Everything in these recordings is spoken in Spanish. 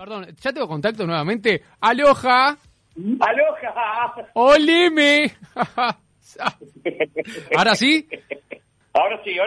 Perdón, ya tengo contacto nuevamente. ¡Aloha! ¡Aloha! ¡Olime! ¿Ahora sí? Ahora sí,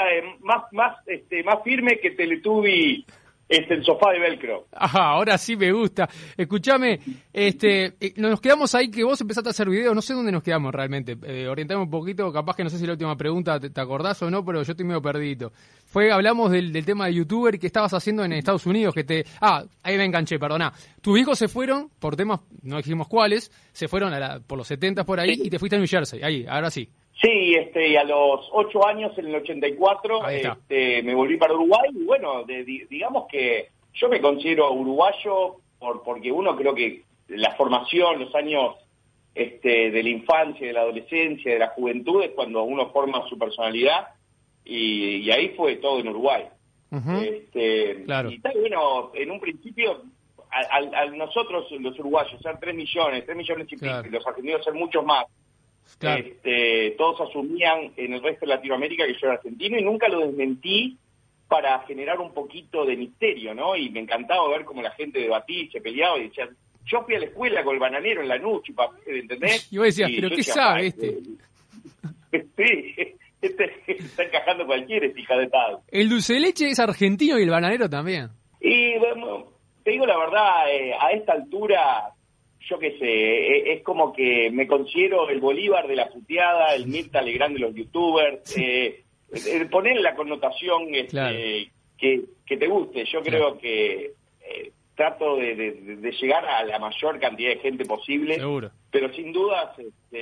más firme que Teletubby el sofá de velcro. Ahora sí me gusta. Escúchame, nos quedamos ahí que vos empezaste a hacer videos, no sé dónde nos quedamos realmente. Orientame un poquito, capaz que no sé si la última pregunta te acordás o no, pero yo estoy medio perdido. Hablamos del tema de youtuber que estabas haciendo en Estados Unidos, ahí me enganché, perdona. Tus hijos se fueron, por temas, no dijimos cuáles, se fueron por los 70 por ahí, y te fuiste a New Jersey, ahí, ahora sí. Sí, a los 8 años, en el 84, me volví para Uruguay, y bueno, digamos que yo me considero uruguayo porque uno creo que la formación, los años de la infancia, de la adolescencia, de la juventud, es cuando uno forma su personalidad, y ahí fue todo en Uruguay. Uh-huh. Claro. Y tal, bueno, en un principio, a nosotros los uruguayos, ser 3 millones y pico, y los argentinos ser muchos más, claro. Todos asumían en el resto de Latinoamérica que yo era argentino, y nunca lo desmentí para generar un poquito de misterio, ¿no? Y me encantaba ver cómo la gente debatía y se peleaba y decía, yo fui a la escuela con el bananero en la nuchi, ¿entendés? Y vos decías, ¿pero qué sabe este? Sí, está encajando cualquiera, hija de tal. El dulce de leche es argentino y el bananero también. Y bueno, te digo la verdad, a esta altura, yo qué sé, es como que me considero el Bolívar de la puteada, el Mirta Legrand de los youtubers, poner la connotación claro. que te guste. Yo creo que trato de llegar a la mayor cantidad de gente posible. Seguro. Pero sin dudas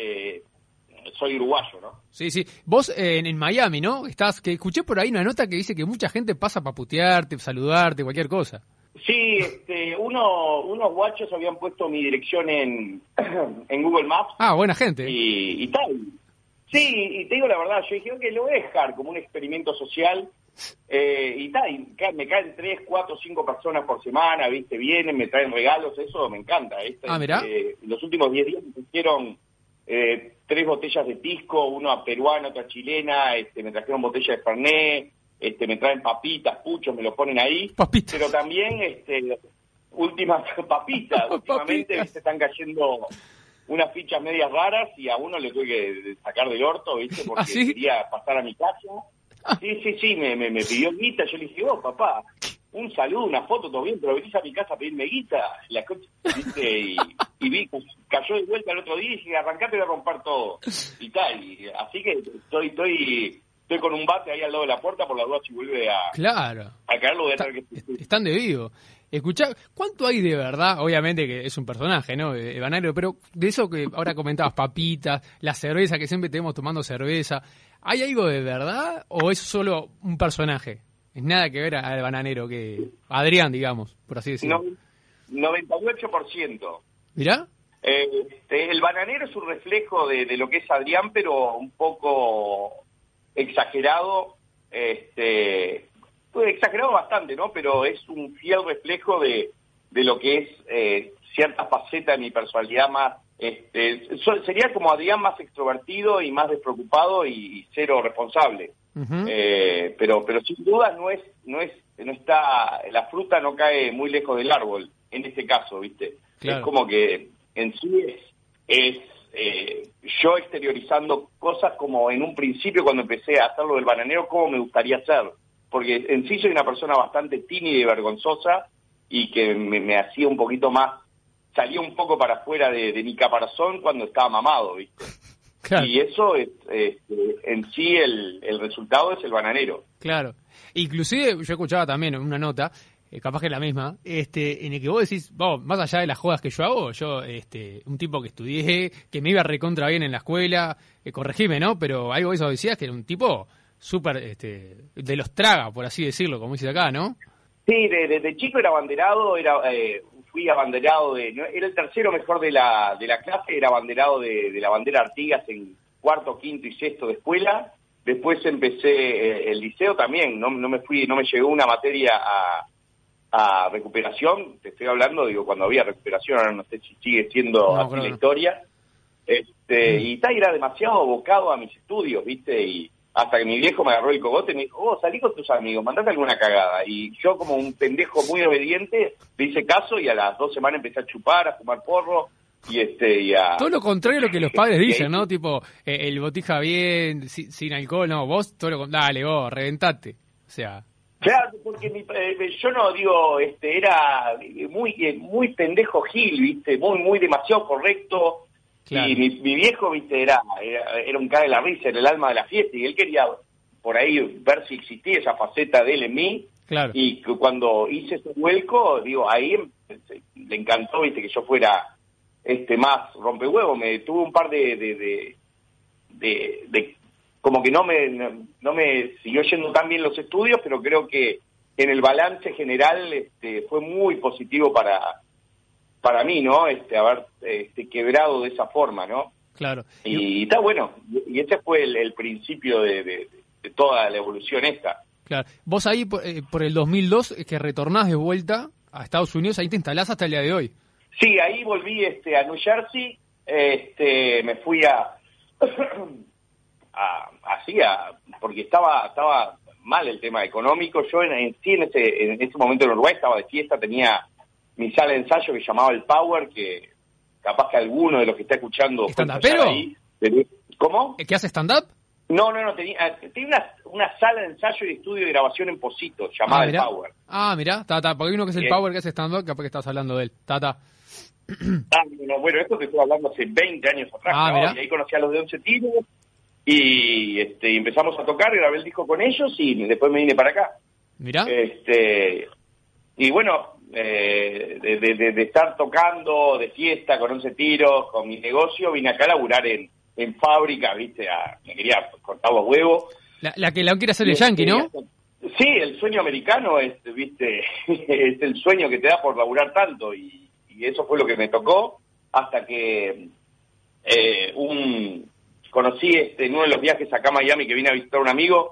soy uruguayo, ¿no? Sí, sí. Vos en Miami, ¿no? Que escuché por ahí una nota que dice que mucha gente pasa para putearte, saludarte, cualquier cosa. Sí, unos guachos habían puesto mi dirección en Google Maps. Ah, buena gente. Y tal. Sí, y te digo la verdad, yo dije, que lo voy a dejar como un experimento social, y tal, y me caen 3, 4, 5 personas por semana, ¿viste? Vienen, me traen regalos, eso me encanta. Mirá. Los últimos 10 días me hicieron 3 botellas de pisco, una peruana, otra chilena, me trajeron botellas de Fernet, me traen papitas, puchos, me lo ponen ahí. Papitas. Pero también, últimas papitas, últimamente se están cayendo unas fichas medias raras, y a uno le tuve que sacar del orto, ¿viste? Porque quería pasar a mi casa. Sí, me pidió guita. Yo le dije, papá, un saludo, una foto, todo bien, pero venís a mi casa a pedirme guita. ¿Viste? Y vi, cayó de vuelta el otro día y dije, arrancate de romper todo. Y tal, así que estoy con un bate ahí al lado de la puerta por la duda si vuelve a caerlo. Están de vivo. Escuchá, ¿cuánto hay de verdad? Obviamente que es un personaje, ¿no? Bananero, pero de eso que ahora comentabas, papitas, la cerveza, que siempre tenemos tomando cerveza, ¿hay algo de verdad o es solo un personaje? Es nada que ver al bananero, que Adrián, digamos, por así decirlo. 98%. ¿Mirá? El bananero es un reflejo de lo que es Adrián, pero un poco exagerado, exagerado bastante, ¿no? Pero es un fiel reflejo de lo que es cierta faceta de mi personalidad más. Sería como Adrián más extrovertido y más despreocupado y cero responsable. Uh-huh. Pero sin duda no está, la fruta no cae muy lejos del árbol en este caso, ¿viste? Claro. Es como que en sí es yo exteriorizando cosas como en un principio cuando empecé a hacerlo del bananero, cómo me gustaría ser. Porque en sí soy una persona bastante tímida y vergonzosa, y que me hacía un poquito más, salía un poco para afuera de mi caparazón cuando estaba mamado, ¿viste? Claro. Y eso es, en sí el resultado es el bananero. Claro. Inclusive yo escuchaba también una nota, capaz que es la misma, en el que vos decís, más allá de las jodas que yo hago, yo, un tipo que estudié, que me iba recontra bien en la escuela, corregime, ¿no? Pero algo de eso decías, que era un tipo súper, de los traga, por así decirlo, como dice acá, ¿no? Sí, desde chico era abanderado, fui abanderado era el tercero mejor de la clase, era abanderado de la bandera Artigas en cuarto, quinto y sexto de escuela. Después empecé el liceo también, no me llegó una materia a recuperación, te estoy hablando, cuando había recuperación, ahora no sé si sigue siendo así la historia. Y era demasiado abocado a mis estudios, ¿viste? Y hasta que mi viejo me agarró el cogote y me dijo, salí con tus amigos, mandate alguna cagada. Y yo, como un pendejo muy obediente, le hice caso y a las 2 semanas empecé a chupar, a fumar porro y a... Todo lo contrario a lo que los padres dicen, ¿no? Tipo, el botija bien, sin alcohol, no, vos todo lo contrario, dale, vos, reventate. O sea... Claro, porque yo no digo, era muy pendejo Gil, ¿viste? Muy demasiado correcto. Claro. Y mi viejo, ¿viste? Era un cae de la risa, era el alma de la fiesta, y él quería por ahí ver si existía esa faceta de él en mí. Claro. Y cuando hice ese vuelco, digo, ahí le encantó, ¿viste? Que yo fuera más rompehuevo. Me tuve un par de como que no me siguió yendo tan bien los estudios, pero creo que en el balance general fue muy positivo para mí, ¿no? Haber quebrado de esa forma, ¿no? Claro. Y está bueno, y ese fue el principio de toda la evolución esta. Claro. Vos ahí, por el 2002, que retornás de vuelta a Estados Unidos, ahí te instalás hasta el día de hoy. Sí, ahí volví a New Jersey, me fui porque estaba mal el tema económico. Yo en ese momento en Uruguay estaba de fiesta, tenía mi sala de ensayo que llamaba el Power, que capaz que alguno de los que está escuchando ¿stand-upero? Ahí. ¿Cómo? ¿Qué hace stand-up? No, tenía una sala de ensayo y estudio de grabación en Positos, llamada el Power. Mirá, porque hay uno que es el Power que hace stand-up, capaz que estás hablando de él. Bueno, esto te estoy hablando hace 20 años atrás, ¿no? Y ahí conocí a los de 11 Tiros, y empezamos a tocar, grabé el disco con ellos, y después me vine para acá. Mirá. Y bueno, de estar tocando, de fiesta, con 11 Tiros, con mi negocio, vine acá a laburar en fábrica, ¿viste? Me quería cortar los huevos. La que quiere hacer el yankee, ¿no? Sí, el sueño americano ¿viste? Es el sueño que te da por laburar tanto, y eso fue lo que me tocó, hasta que conocí en uno de los viajes acá a Miami, que vine a visitar a un amigo,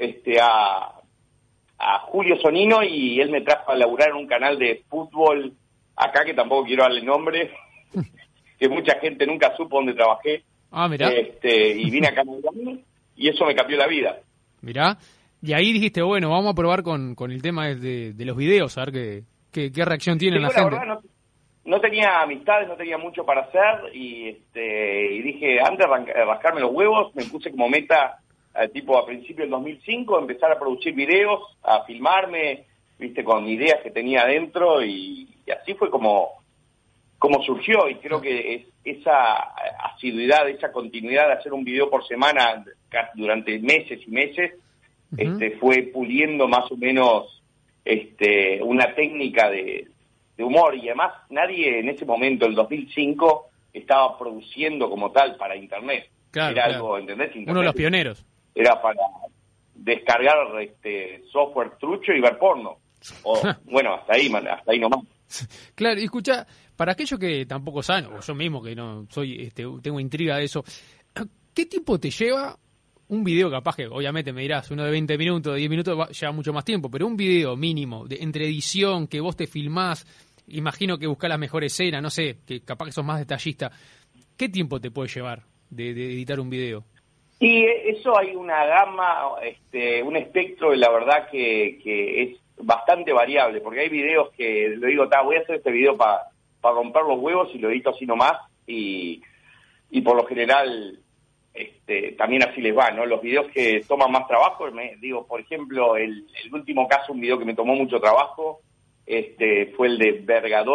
a Julio Sonino, y él me trajo a laburar en un canal de fútbol acá, que tampoco quiero darle nombre, que mucha gente nunca supo dónde trabajé. Mirá. Y vine acá a Miami, y eso me cambió la vida. Mirá, y ahí dijiste, bueno, vamos a probar con el tema de los videos, a ver qué reacción tiene la gente. Verdad, no tenía amistades, no tenía mucho para hacer, y dije, antes de rascarme los huevos, me puse como meta, a principios del 2005, empezar a producir videos, a filmarme, ¿viste? Con ideas que tenía adentro, y así fue como surgió, y creo que esa asiduidad, esa continuidad de hacer un video por semana durante meses y meses, fue puliendo más o menos una técnica de humor, y además nadie en ese momento, el 2005, estaba produciendo como tal para internet. Claro, era algo, ¿entendés? Internet uno de los pioneros. Era para descargar software trucho y ver porno. Bueno, hasta ahí nomás. Claro, y escucha, para aquellos que tampoco saben, o yo mismo que no soy, tengo intriga de eso, ¿qué tiempo te lleva un video? Capaz que obviamente me dirás, uno de 20 minutos, de 10 minutos lleva mucho más tiempo, pero un video mínimo, entre edición, que vos te filmás, imagino que buscás la mejor escena, no sé, que capaz que sos más detallista, ¿qué tiempo te puede llevar de editar un video? Y eso hay una gama, un espectro, la verdad que es bastante variable, porque hay videos que le digo, voy a hacer este video para romper los huevos, y lo edito así nomás, y por lo general también así les va, ¿no? Los videos que toman más trabajo, por ejemplo, el último caso, un video que me tomó mucho trabajo, fue el de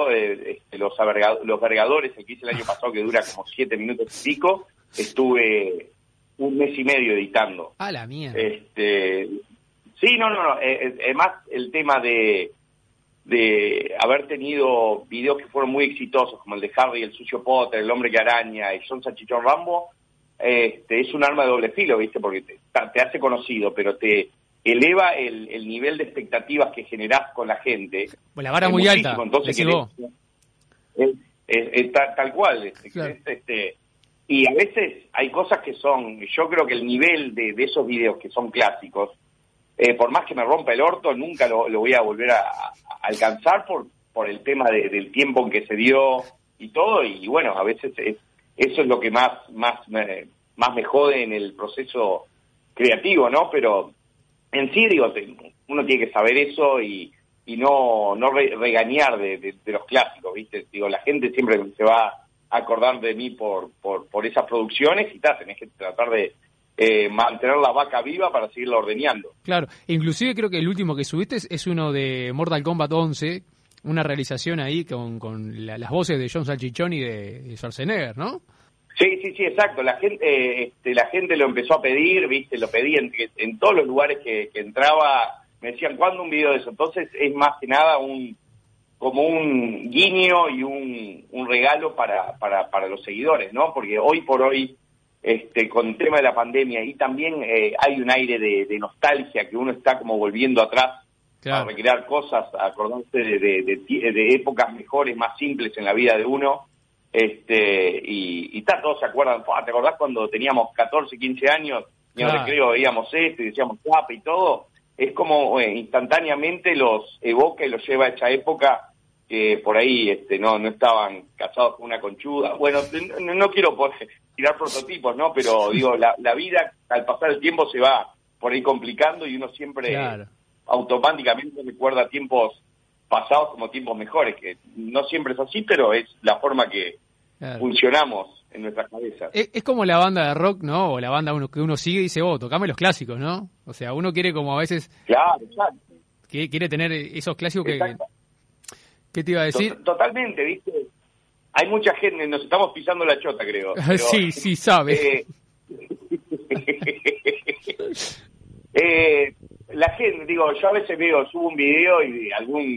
los vergadores, el que hice el año pasado, que dura como 7 minutos y pico. Estuve 1 mes y medio editando. ¡A la mierda! Sí, no. Además, el tema de haber tenido videos que fueron muy exitosos, como el de Harry, el sucio Potter, el hombre que araña y John Salchichón Rambo, es un arma de doble filo, ¿viste? Porque te hace conocido, pero te eleva el nivel de expectativas que generás con la gente. Pues la vara muy alta, entonces tal cual. Claro. Y a veces hay cosas que yo creo que el nivel de esos videos que son clásicos, por más que me rompa el orto, nunca lo voy a volver a alcanzar por el tema del tiempo en que se dio y todo, y bueno, a veces eso es lo que más me jode en el proceso creativo, ¿no? Pero en sí, digo, uno tiene que saber eso y no regañar de los clásicos, ¿viste? Digo, la gente siempre se va a acordar de mí por esas producciones y tenés que tratar de mantener la vaca viva para seguirla ordeñando. Claro, inclusive creo que el último que subiste es uno de Mortal Kombat 11, una realización ahí con las voces de John Salchichón y de Schwarzenegger, ¿no? Sí, exacto. La gente lo empezó a pedir, ¿viste? Lo pedí en todos los lugares que entraba, me decían, ¿cuándo un video de eso? Entonces es más que nada como un guiño y un regalo para los seguidores, ¿no? Porque hoy por hoy, con el tema de la pandemia y también hay un aire de nostalgia, que uno está como volviendo atrás, claro, a recrear cosas, a acordarse de épocas mejores, más simples en la vida de uno. Todos se acuerdan, ¿te acordás cuando teníamos 14, 15 años y en el recreo veíamos esto y decíamos guapa y todo? Es como instantáneamente los evoca y los lleva a esa época que por ahí no estaban casados con una conchuda. Bueno, no quiero tirar prototipos, ¿no? Pero digo, la vida al pasar el tiempo se va por ahí complicando y uno siempre automáticamente recuerda tiempos pasados como tiempos mejores, que no siempre es así, pero es la forma que funcionamos en nuestras cabezas. Es como la banda de rock, ¿no? O la banda que uno sigue y dice, tocame los clásicos, ¿no? O sea, uno quiere como a veces... Claro, exacto. Quiere tener esos clásicos que... ¿Qué te iba a decir? Totalmente, ¿viste? Hay mucha gente, nos estamos pisando la chota, creo. Pero, sí, sabe. La gente, digo, yo a veces subo un video y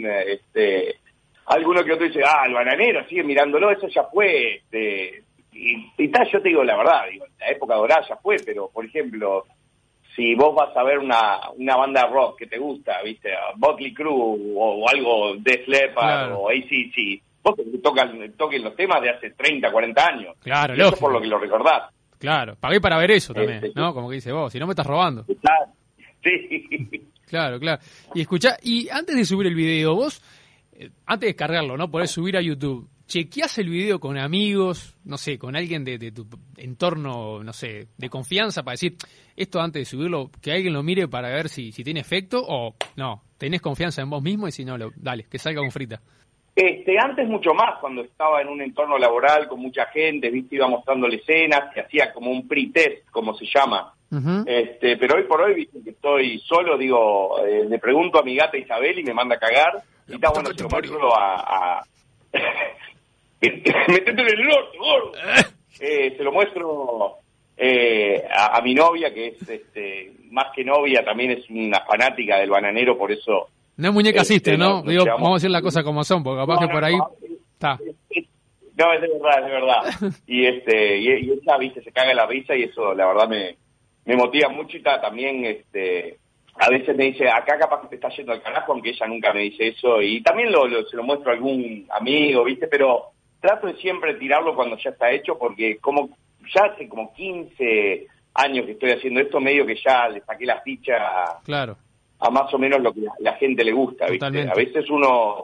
alguno que otro dice, el bananero, sigue mirándolo, eso ya fue, yo te digo la verdad, la época dorada ya fue, pero por ejemplo, si vos vas a ver una banda rock que te gusta, viste, Motley Crue o algo de Def Leppard o AC/DC, vos toquen los temas de hace 30, 40 años. Claro, y eso por lo que lo recordás. Claro, pagué para ver eso también, ¿no? Como que dice vos, si no me estás robando. Claro. Sí. Claro. Y escuchá, y antes de subir el video, vos, antes de descargarlo, ¿no? Podés subir a YouTube. ¿Chequeás el video con amigos, no sé, con alguien de tu entorno, no sé, de confianza para decir, esto antes de subirlo, que alguien lo mire para ver si tiene efecto o no? ¿Tenés confianza en vos mismo y si no, dale, que salga con frita? Antes mucho más, cuando estaba en un entorno laboral con mucha gente, viste, iba mostrándole escenas, que hacía como un pre-test, como se llama. Uh-huh. Pero hoy por hoy, viste que estoy solo, le pregunto a mi gata Isabel y me manda a cagar, y está bueno, se lo muestro a metete en el norte, gordo. Se lo muestro a mi novia, que es más que novia, también es una fanática del bananero, por eso... No es muñeca asiste, ¿no? Digo, vamos a decir las cosas como son, porque capaz que por ahí... está. No, es de verdad. Y ella, viste, se caga la risa y eso, la verdad, me motiva mucho y también, a veces me dice, acá capaz que te está yendo al carajo, aunque ella nunca me dice eso, y también se lo muestro a algún amigo, viste, pero trato de siempre tirarlo cuando ya está hecho, porque como ya hace como 15 años que estoy haciendo esto, medio que ya le saqué la ficha a más o menos lo que la gente le gusta, ¿viste? A veces uno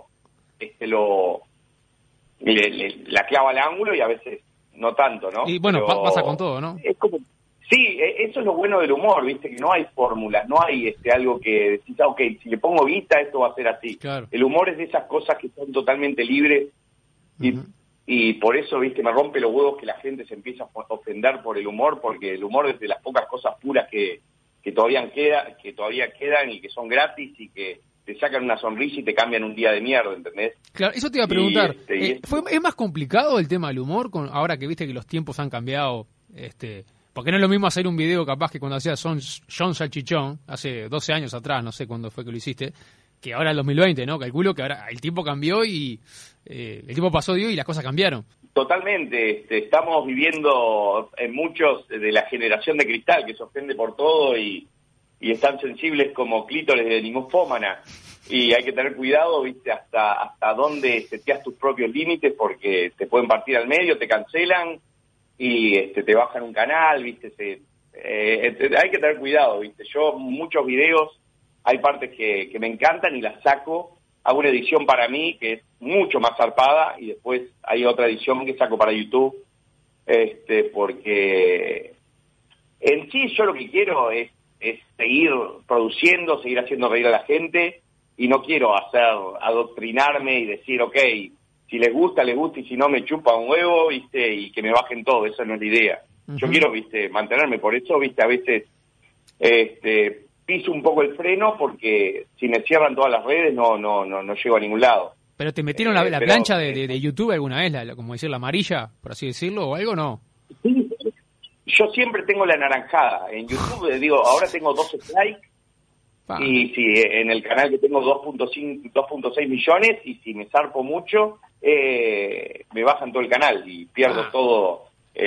la clava al ángulo y a veces no tanto, ¿no? Y bueno, pasa con todo, ¿no? Es como, sí, eso es lo bueno del humor, ¿viste? Que no hay fórmulas, no hay algo que decís, ok, si le pongo guita, esto va a ser así. Claro. El humor es de esas cosas que son totalmente libres y por eso, ¿viste? Me rompe los huevos que la gente se empieza a ofender por el humor, porque el humor es de las pocas cosas puras que todavía quedan y que son gratis y que te sacan una sonrisa y te cambian un día de mierda, ¿entendés? Claro, eso te iba a preguntar. ¿Es más complicado el tema del humor ahora que viste que los tiempos han cambiado? Porque no es lo mismo hacer un video capaz que cuando hacías John Salchichón, hace 12 años atrás, no sé cuándo fue que lo hiciste, que ahora el 2020, ¿no? Calculo que ahora el tiempo cambió y el tiempo pasó y las cosas cambiaron. Totalmente, estamos viviendo en muchos de la generación de cristal que se ofende por todo y están sensibles como clítores de ninfómana y hay que tener cuidado, viste, hasta dónde seteas tus propios límites porque te pueden partir al medio, te cancelan y te bajan un canal, viste, hay que tener cuidado, viste. Yo muchos videos hay partes que me encantan y las saco. Hago una edición para mí que es mucho más zarpada y después hay otra edición que saco para YouTube, porque en sí yo lo que quiero es es seguir produciendo, seguir haciendo reír a la gente, y no quiero adoctrinarme y decir, ok, si les gusta, y si no me chupa un huevo, ¿viste? Y que me bajen todo, esa no es la idea. Yo quiero, ¿viste? Mantenerme, por eso, ¿viste? A veces piso un poco el freno, porque si me cierran todas las redes no llego a ningún lado. ¿Pero te metieron la plancha de YouTube alguna vez, como decir, la amarilla, por así decirlo, o algo, no? Sí, yo siempre tengo la anaranjada. En YouTube, digo, ahora tengo 12 likes, y si en el canal que tengo 2.6 millones, y si me zarpo mucho, me bajan todo el canal y pierdo todo.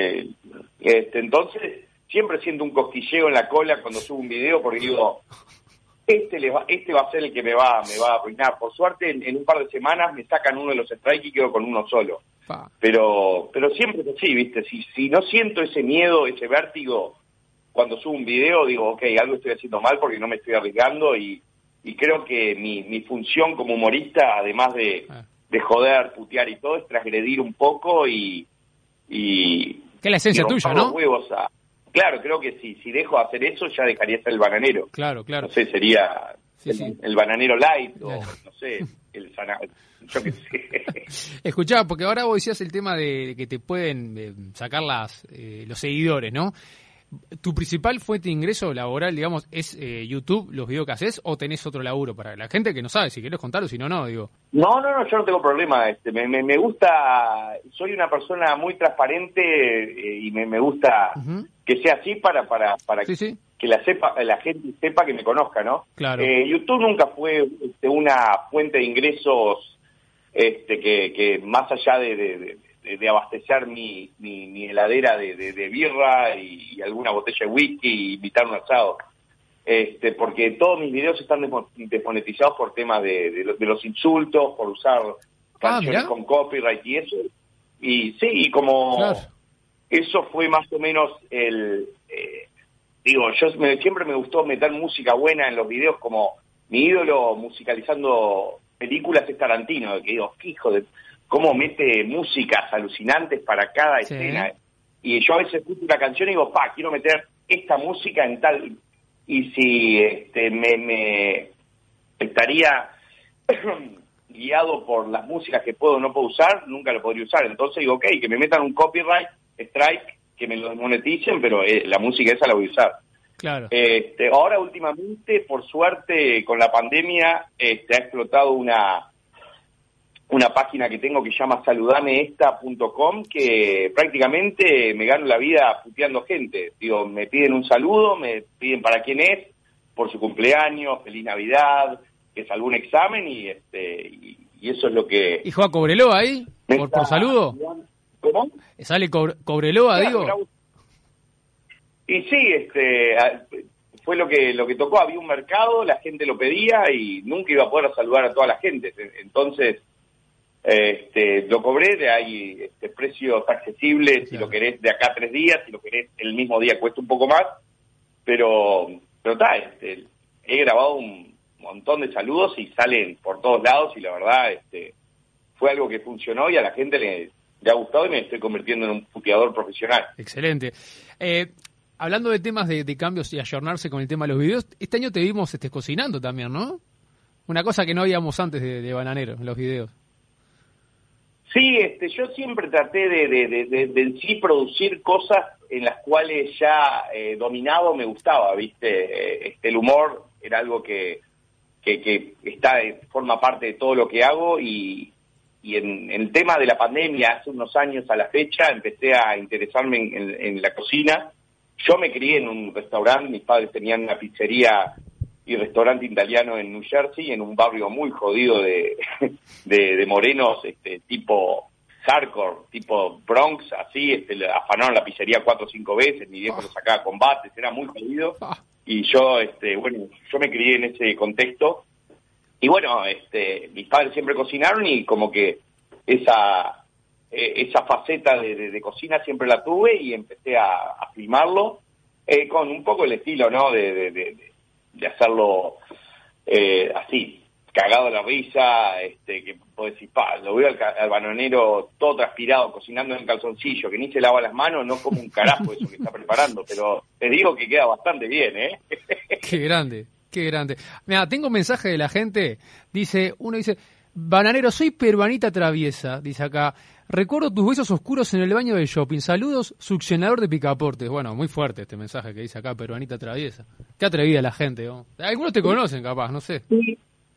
Entonces, siempre siento un cosquilleo en la cola cuando subo un video, porque digo, este va a ser el que me va a arruinar. Por suerte, en un par de semanas me sacan uno de los strikes y quedo con uno solo. Pero siempre es así, ¿viste? Si no siento ese miedo, ese vértigo, cuando subo un video, digo, ok, algo estoy haciendo mal porque no me estoy arriesgando, y creo que mi función como humorista, además de joder, putear y todo, es transgredir un poco y que es la esencia tuya, ¿no? Claro, creo que si dejo de hacer eso, ya dejaría de ser el bananero. Claro. No sé, sería el bananero light, o no sé, yo qué sé. Escuchá, porque ahora vos decías el tema de que te pueden sacar los seguidores, ¿no? ¿Tu principal fuente de ingreso laboral, digamos, es YouTube, los videos que haces, o tenés otro laburo? Para la gente que no sabe, si querés contarlo, si no, digo. No, yo no tengo problema. Me gusta, soy una persona muy transparente, y me gusta que sea así para que la gente sepa, que me conozca, ¿no? Claro. YouTube nunca fue una fuente de ingresos que más allá de abastecer mi heladera de birra y alguna botella de whisky y invitar un asado. Porque todos mis videos están desmonetizados por temas de los insultos, por usar canciones con copyright y eso. Y sí, y como eso fue más o menos siempre me gustó meter música buena en los videos, como mi ídolo musicalizando películas es Tarantino, que digo, qué hijo de... cómo mete músicas alucinantes para cada escena. Y yo a veces escucho una canción y digo, quiero meter esta música en tal... Y si me estaría guiado por las músicas que puedo o no puedo usar, nunca lo podría usar. Entonces digo, ok, que me metan un copyright strike, que me lo desmoneticen, pero la música esa la voy a usar. Claro. Ahora últimamente, por suerte, con la pandemia, ha explotado una página que tengo que se llama saludameesta.com, que prácticamente me gano la vida puteando gente. Digo, me piden un saludo, me piden para quién es, por su cumpleaños, feliz Navidad, que es algún examen, y eso es lo que... ¿Y juega Cobreloa ahí? ¿Por saludo? ¿Cómo? ¿Sale Cobreloa, claro, digo? Y sí, fue lo que tocó. Había un mercado, la gente lo pedía y nunca iba a poder saludar a toda la gente. Entonces... lo cobré, de ahí precios accesibles, si lo querés de acá a 3 días, si lo querés el mismo día cuesta un poco más, pero está, he grabado un montón de saludos y salen por todos lados, y la verdad fue algo que funcionó y a la gente le ha gustado, y me estoy convirtiendo en un puteador profesional. Excelente. Hablando de temas de cambios y ayornarse con el tema de los videos, este año te vimos cocinando también, ¿no? Una cosa que no habíamos antes de Bananero en los videos. Sí, yo siempre traté de en sí producir cosas en las cuales ya dominaba o me gustaba, ¿viste? El humor era algo que forma parte de todo lo que hago, y en el tema de la pandemia, hace unos años a la fecha, empecé a interesarme en la cocina. Yo me crié en un restaurante, mis padres tenían una pizzería y restaurante italiano en New Jersey, en un barrio muy jodido de morenos, tipo hardcore, tipo Bronx, así, afanaron la pizzería 4 o 5 veces, mi viejo lo sacaba a combates, era muy jodido, y yo, yo me crié en ese contexto, y bueno, mis padres siempre cocinaron, y como que esa faceta de cocina siempre la tuve, y empecé a filmarlo, con un poco el estilo, ¿no?, de hacerlo así, cagado a la risa, que puedo decir, lo veo al bananero todo transpirado, cocinando en calzoncillo, que ni se lava las manos, no como un carajo eso que está preparando, pero te digo que queda bastante bien, Qué grande, qué grande. Mira, tengo un mensaje de la gente. Uno dice, Bananero, soy peruanita traviesa, dice acá. Recuerdo tus besos oscuros en el baño del shopping. Saludos, succionador de picaportes. Bueno, muy fuerte este mensaje que dice acá, peruanita traviesa. Qué atrevida la gente, ¿no? Algunos te conocen, capaz, no sé. Sí.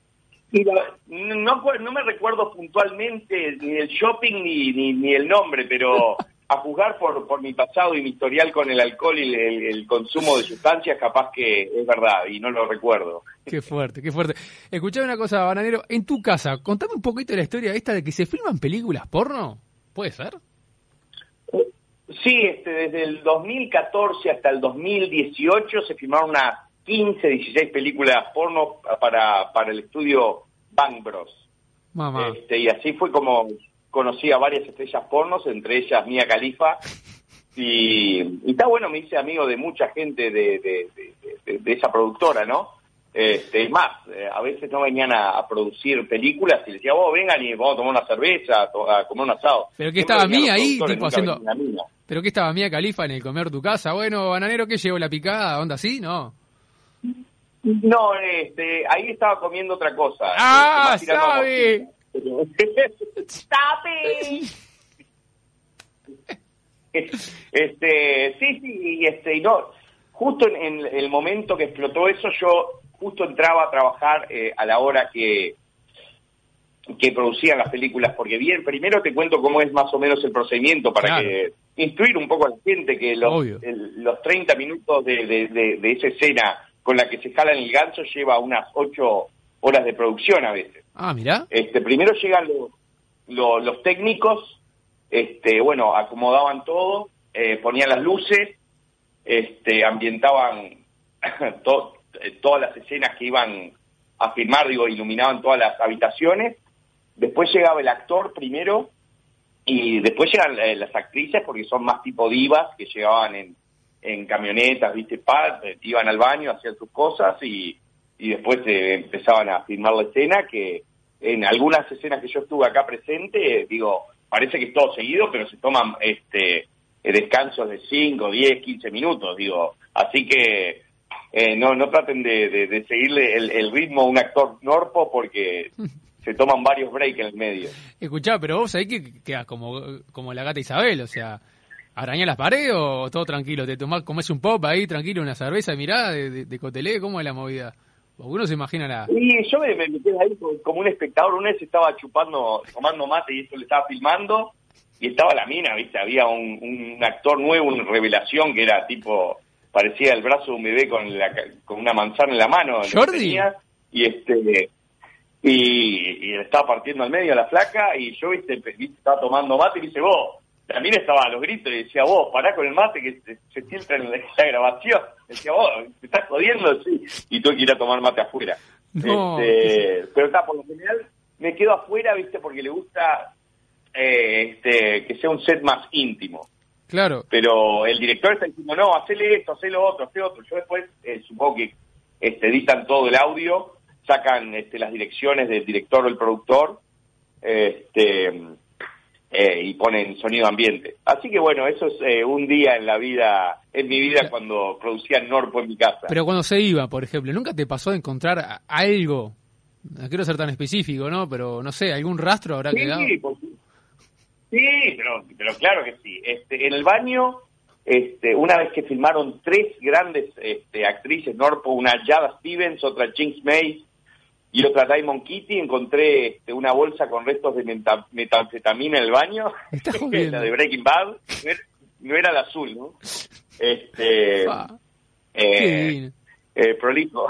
No me recuerdo puntualmente ni el shopping ni el nombre, pero a juzgar por mi pasado y mi historial con el alcohol y el consumo de sustancias, capaz que es verdad y no lo recuerdo. Qué fuerte, qué fuerte. Escuchame una cosa, Bananero, en tu casa, contame un poquito de la historia esta de que se filman películas porno. ¿Puede ser? Sí, desde el 2014 hasta el 2018 se filmaron unas 15, 16 películas porno para el estudio Bang Bros. Mamá. Y así fue como conocí a varias estrellas pornos, entre ellas Mia Khalifa, y está bueno, me hice amigo de mucha gente de esa productora, ¿no? Es más, a veces no venían a producir películas y les decía, vos vengan y vamos a tomar una cerveza, a comer un asado. ¿Pero qué estaba Mia ahí, tipo haciendo... ¿Pero qué estaba Mia Khalifa en el comer tu casa? Bueno, Bananero, ¿qué llevó la picada? ¿Onda así? No. No, ahí estaba comiendo otra cosa. ¡Ah, sabe! ¡Sabe! Sí, y no, justo en el momento que explotó eso, yo justo entraba a trabajar a la hora que producían las películas, porque bien, primero te cuento cómo es más o menos el procedimiento para que instruir un poco a la gente que los 30 minutos de esa escena con la que se jala en el gancho lleva unas 8 horas de producción a veces. Ah, mirá. Primero llegan los técnicos, bueno, acomodaban todo, ponían las luces, ambientaban todas las escenas que iban a filmar, iluminaban todas las habitaciones. Después llegaba el actor primero y después llegan las actrices, porque son más tipo divas, que llegaban en camionetas, ¿viste? Iban al baño, hacían sus cosas y después empezaban a filmar la escena, que en algunas escenas que yo estuve acá presente, parece que es todo seguido, pero se toman descansos de 5, 10, 15 minutos, así que no traten de seguirle el ritmo a un actor norpo, porque se toman varios breaks en el medio. Escuchá, pero vos ahí que quedás como la gata Isabel, o sea, ¿arañás las paredes o todo tranquilo? ¿Te comés un pop ahí, tranquilo, una cerveza, mirá, de cotelé? ¿Cómo es la movida? Uno se imagina Y yo me quedé ahí como un espectador. Una vez estaba tomando mate y esto le estaba filmando, y estaba la mina, ¿viste? Había un actor nuevo, una revelación, que era tipo, parecía el brazo de un bebé con una manzana en la mano. ¿Jordi? Y le estaba partiendo al medio a la flaca, y yo, ¿viste? Estaba tomando mate y dice, vos, la mina estaba a los gritos y decía, vos, pará con el mate que se filtra en la grabación. Decía, vos, ¿te estás jodiendo? Sí. Y tuve que ir a tomar mate afuera. No. Pero por lo general me quedo afuera, ¿viste? Porque le gusta que sea un set más íntimo. Claro. Pero el director está diciendo, no, hacele esto, hacé lo otro, hacé otro. Yo después supongo que editan todo el audio, sacan las direcciones del director o el productor, y ponen sonido ambiente. Así que bueno, eso es un día en mi vida cuando producía Norpo en mi casa. Pero cuando se iba, por ejemplo, ¿nunca te pasó de encontrar algo? No quiero ser tan específico, ¿no? Pero no sé, ¿algún rastro habrá quedado? Sí, pero claro que sí. En el baño, una vez que filmaron 3 grandes actrices Norpo, una Jada Stevens, otra Jinx May y otra Diamond Kitty, encontré una bolsa con restos de metanfetamina en el baño, la de Breaking Bad, no era la azul, ¿no? Prolijo.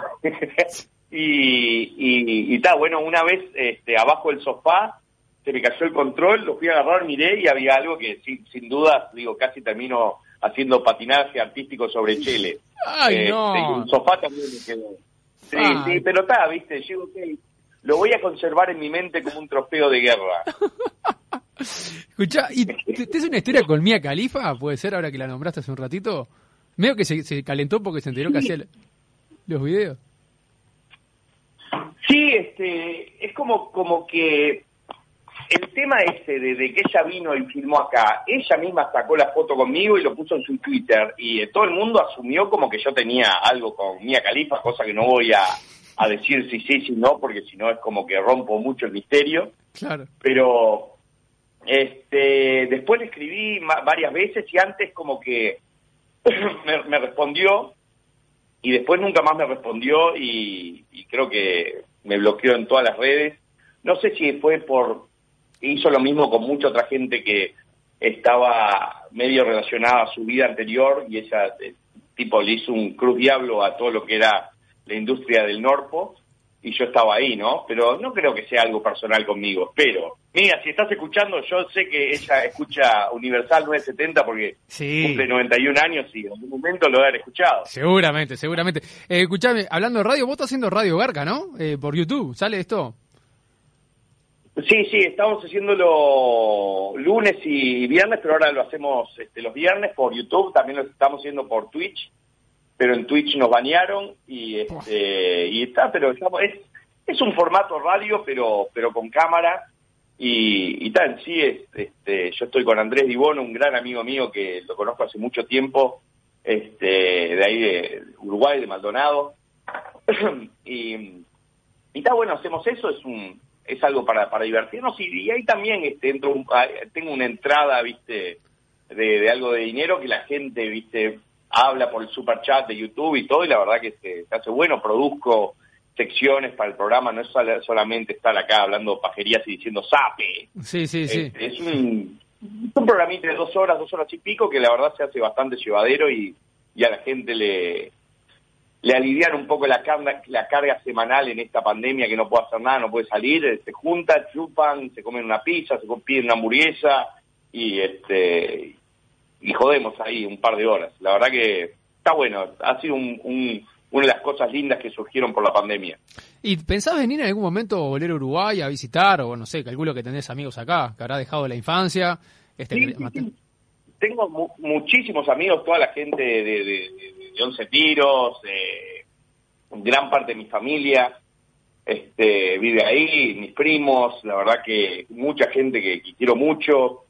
y bueno, una vez abajo del sofá se me cayó el control, lo fui a agarrar, miré y había algo que sin duda, casi termino haciendo patinaje artístico sobre chele. ¡Ay, no! Y un sofá también me quedó. Sí, pero ¿viste? Digo, lo voy a conservar en mi mente como un trofeo de guerra. Escuchá, ¿y ¿tenés una historia con Mia Khalifa? ¿Puede ser, ahora que la nombraste hace un ratito? Medio que se calentó porque se enteró que hacía los videos. Sí, es como que el tema ese de que ella vino y filmó acá, ella misma sacó la foto conmigo y lo puso en su Twitter, y todo el mundo asumió como que yo tenía algo con Mia Khalifa, cosa que no voy a decir si no, porque si no es como que rompo mucho el misterio. Claro. Pero después le escribí varias veces y antes como que me respondió y después nunca más me respondió y creo que me bloqueó en todas las redes. No sé si fue hizo lo mismo con mucha otra gente que estaba medio relacionada a su vida anterior y ella tipo le hizo un cruz diablo a todo lo que era la industria del Norpo y yo estaba ahí, ¿no? Pero no creo que sea algo personal conmigo. Pero, mira, si estás escuchando, yo sé que ella escucha Universal 970 porque cumple 91 años y en algún momento lo habrá escuchado. Seguramente. Escuchame, hablando de radio, vos estás haciendo Radio Garca, ¿no? Por YouTube, ¿sale esto? Sí, estamos haciéndolo lunes y viernes, pero ahora lo hacemos los viernes por YouTube, también lo estamos haciendo por Twitch, pero en Twitch nos banearon y está, pero es un formato radio, pero con cámara y tal, sí, yo estoy con Andrés Dibono, un gran amigo mío que lo conozco hace mucho tiempo, de ahí de Uruguay, de Maldonado, y está bueno, hacemos eso, es algo para divertirnos y ahí también tengo una entrada, viste, de algo de dinero que la gente, viste, habla por el super chat de YouTube y todo, y la verdad que se hace bueno. Produzco secciones para el programa, no es solamente estar acá hablando pajerías y diciendo ¡sape! Sí. Es un programita de 2 horas y pico, que la verdad se hace bastante llevadero y a la gente le alivian un poco la carga semanal en esta pandemia, que no puede hacer nada, no puede salir, se juntan, chupan, se comen una pizza, se piden una hamburguesa y jodemos ahí un par de horas. La verdad que está bueno, ha sido una de las cosas lindas que surgieron por la pandemia. ¿Y pensás venir en algún momento a volver a Uruguay a visitar, o no sé, calculo que tenés amigos acá, que habrás dejado la infancia? Sí. Tengo muchísimos amigos, toda la gente de 11 Tiros, gran parte de mi familia vive ahí, mis primos, la verdad que mucha gente que quiero mucho,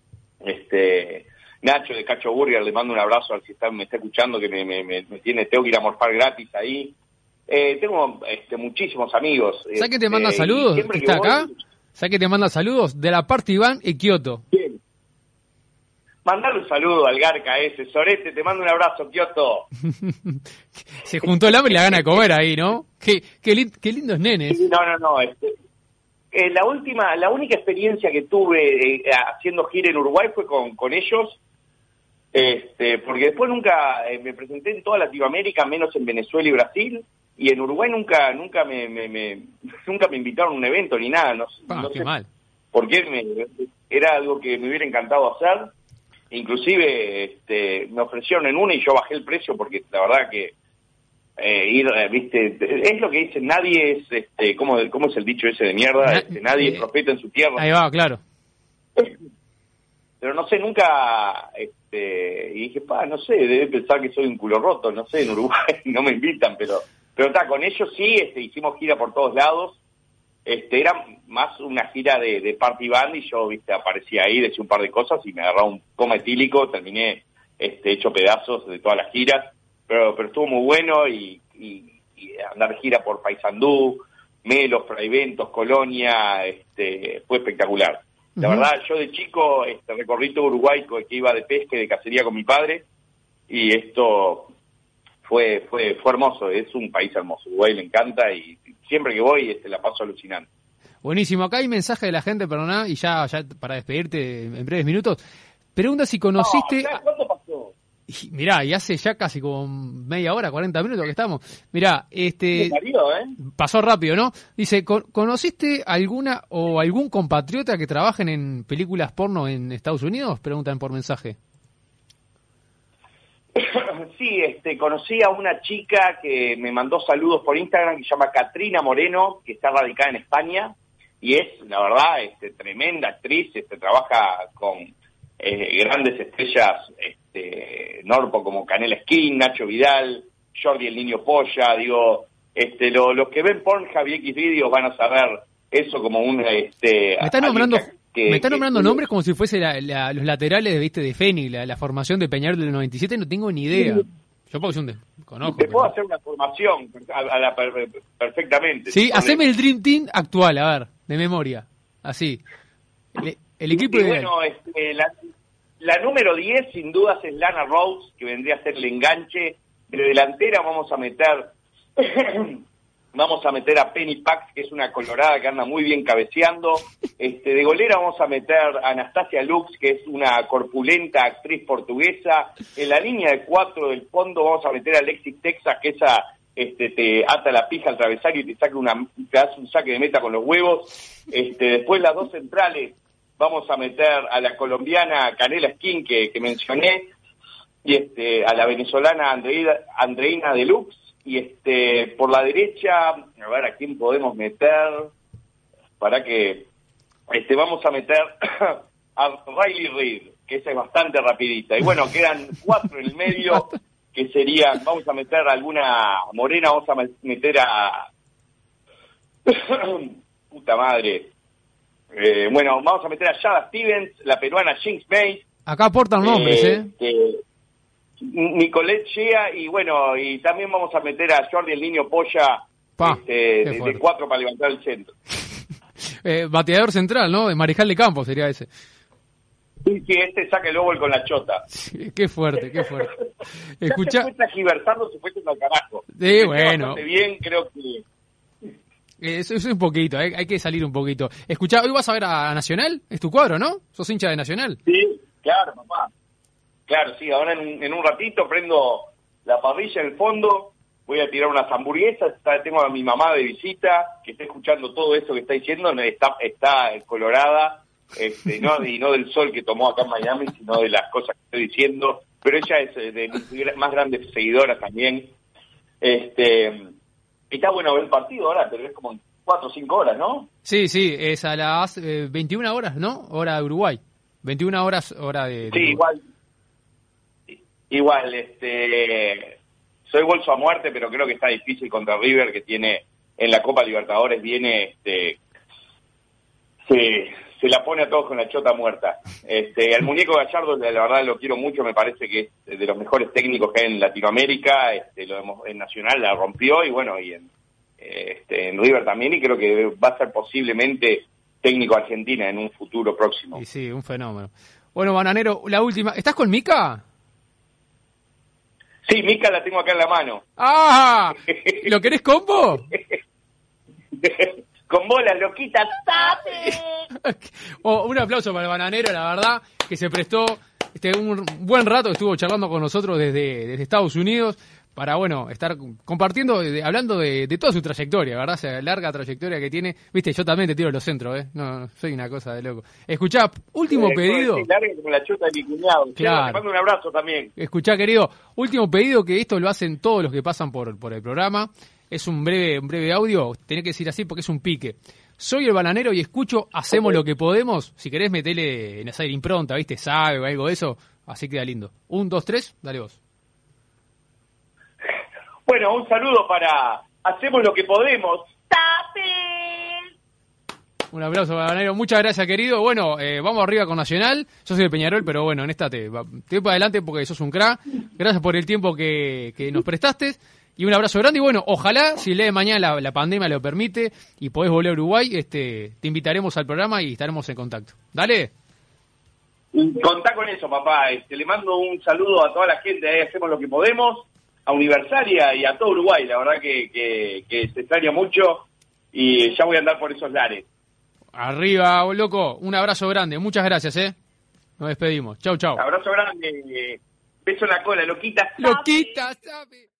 Nacho de Cacho Burger, le mando un abrazo al si me está escuchando, que tengo que ir a morfar gratis ahí. Tengo muchísimos amigos. ¿Sabes que te manda saludos? ¿Que está acá? ¿Sabes que te manda saludos? De la parte Iván y Kioto. Bien. Mandale un saludo al Garca ese. Sorete, te mando un abrazo, Kioto. Se juntó el hambre y la gana de comer ahí, ¿no? Qué lindos nenes. Sí, no. La única experiencia que tuve haciendo gira en Uruguay fue con ellos, porque después nunca me presenté en toda Latinoamérica, menos en Venezuela y Brasil, y en Uruguay nunca me invitaron a un evento ni nada, no qué sé mal. por qué, era algo que me hubiera encantado hacer, inclusive me ofrecieron en una y yo bajé el precio porque la verdad que viste, es lo que dicen, nadie es, ¿cómo es el dicho ese de mierda? Nadie es profeta en su tierra. Ahí va, claro. Pero no sé, nunca, y dije, no sé, debe pensar que soy un culo roto, no sé, en Uruguay no me invitan, pero está, con ellos sí, hicimos gira por todos lados, era más una gira de party band y yo, viste, aparecía ahí, decía un par de cosas y me agarraba un coma etílico, terminé, hecho pedazos de todas las giras, pero estuvo muy bueno y andar gira por Paysandú, Melo, Fraiventos, Colonia, fue espectacular. La verdad, yo de chico recorrí todo Uruguay, que iba de pesca y de cacería con mi padre, y esto fue hermoso, es un país hermoso, Uruguay me encanta y siempre que voy la paso alucinante. Buenísimo, acá hay mensaje de la gente, perdoná, y ya para despedirte en breves minutos, pregunta si conociste... ¿Cuánto pasó? Mirá, y hace ya casi como media hora, 40 minutos que estamos. Mirá, pasó rápido, ¿no? Dice, ¿conociste alguna o algún compatriota que trabajen en películas porno en Estados Unidos? Preguntan por mensaje. Sí, conocí a una chica que me mandó saludos por Instagram, que se llama Katrina Moreno, que está radicada en España, y es, la verdad, tremenda actriz, trabaja con grandes estrellas, Norpo como Canela Skin, Nacho Vidal, Jordi el Niño Polla, digo, los que ven Pornhub y Xvideos van a saber eso como un... Me están nombrando nombres como si fuese los laterales, ¿viste? De Fénix, la formación de Peñarol del 97, no tengo ni idea. Yo porque conozco. Te puedo hacer una formación perfectamente. Sí, haceme el Dream Team actual, a ver, de memoria. Así. El equipo ideal. Bueno, la número 10 sin dudas es Lana Rose, que vendría a ser el enganche. De delantera vamos a meter a Penny Pax, que es una colorada que anda muy bien cabeceando. De golera vamos a meter a Anastasia Lux, que es una corpulenta actriz portuguesa. En la línea de 4 del fondo vamos a meter a Alexis Texas, que esa te ata la pija al travesario y te hace un saque de meta con los huevos. Después las dos centrales vamos a meter a la colombiana Canela Skin, que mencioné, y a la venezolana Andreina Deluxe. Y por la derecha, a ver a quién podemos meter, para que vamos a meter a Riley Reid, que esa es bastante rapidita. Y bueno, quedan 4 en el medio, que serían, vamos a meter alguna morena, vamos a meter a... puta madre. Bueno, vamos a meter a Yada Stevens, la peruana Jinx May. Acá aportan nombres, Nicolette Shea, y bueno, y también vamos a meter a Jordi el Niño Polla, de 4 para levantar el centro. Bateador central, ¿no? De Mariscal de Campo sería ese. Sí, saca el óvol con la chota. Sí, qué fuerte. Escuchá. Se fue transgiversando, se fue al carajo. Sí, bueno. Bien, creo que... Eso es un poquito, hay que salir un poquito. Escuchá, ¿hoy vas a ver a Nacional? Es tu cuadro, ¿no? ¿Sos hincha de Nacional? Sí, claro, papá. Claro, sí, ahora en un ratito prendo la parrilla en el fondo, voy a tirar unas hamburguesas, tengo a mi mamá de visita, que está escuchando todo eso que está diciendo, está colorada, y no del sol que tomó acá en Miami, sino de las cosas que estoy diciendo, pero ella es de mis más grandes seguidoras también. Está bueno ver el partido ahora, pero es como en 4 o 5 horas, ¿no? Sí, es a las 21 horas, ¿no? Hora de Uruguay. 21 horas, hora de sí, Uruguay. Igual, soy bolso a muerte, pero creo que está difícil contra River, que tiene en la Copa Libertadores, se la pone a todos con la chota muerta. Al muñeco Gallardo, la verdad lo quiero mucho, me parece que es de los mejores técnicos que hay en Latinoamérica, en Nacional la rompió, y bueno, y en River también, y creo que va a ser posiblemente técnico Argentina en un futuro próximo. Y sí, un fenómeno. Bueno, Bananero, la última, ¿estás con Mica? Sí, Mica la tengo acá en la mano. ¡Ah! ¿Lo querés combo? Con bolas, loquita, ¡tape! Un aplauso para el Bananero, la verdad, que se prestó un buen rato, estuvo charlando con nosotros desde Estados Unidos, para, bueno, estar compartiendo, hablando de toda su trayectoria, ¿verdad? O sea, larga trayectoria que tiene. Viste, yo también te tiro los centros, ¿eh? No, soy una cosa de loco. Escuchá, último pedido. Larga como la chota de mi cuñado. Claro. Te mando un abrazo también. Escuchá, querido, último pedido, que esto lo hacen todos los que pasan por el programa. Es un breve audio, tenés que decir así porque es un pique. Soy el Bananero y escucho Hacemos lo que podemos. Si querés, metele en esa impronta, ¿viste? Sabe o algo de eso. Así queda lindo. 1, 2, 3, dale vos. Bueno, un saludo para Hacemos lo que podemos. ¡Tape! Un aplauso para Bananero. Muchas gracias, querido. Bueno, vamos arriba con Nacional. Yo soy de Peñarol, pero bueno, en esta te voy para adelante porque sos un crack. Gracias por el tiempo que nos prestaste. Y un abrazo grande. Y bueno, ojalá, si el día de mañana la pandemia lo permite y podés volver a Uruguay, te invitaremos al programa y estaremos en contacto. Dale. Contá con eso, papá. Le mando un saludo a toda la gente de Hacemos lo que podemos, a Universitaria y a todo Uruguay. La verdad que se extraña mucho y ya voy a andar por esos lares. Arriba, loco. Un abrazo grande. Muchas gracias, Nos despedimos. Chau, chau. Abrazo grande. Beso en la cola, loquita. Loquita, ¿sabe?